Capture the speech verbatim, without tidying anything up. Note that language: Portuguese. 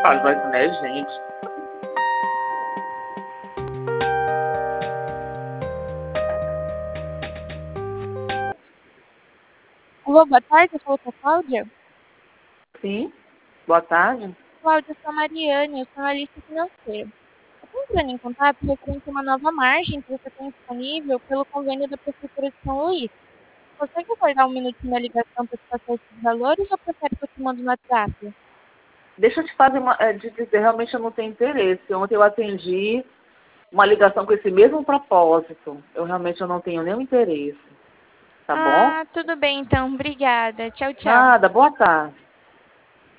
Faz mais né, gente? Alô, boa tarde, eu sou a Cláudia. Sim. Boa tarde. Cláudia, eu sou a Mariane, eu sou analista financeira. Eu estou entrando em contato referente a uma nova margem que você tem disponível pelo convênio da Prefeitura de São Luís. Você quer guardar um minutinho na ligação para te passar esses valores ou prefere que eu te mando no WhatsApp? Deixa eu te fazer uma, é, de dizer, realmente eu não tenho interesse. Ontem eu atendi uma ligação com esse mesmo propósito. Eu realmente eu não tenho nenhum interesse. Tá bom? Ah, tudo bem então, obrigada. Tchau, tchau. Nada, boa tarde.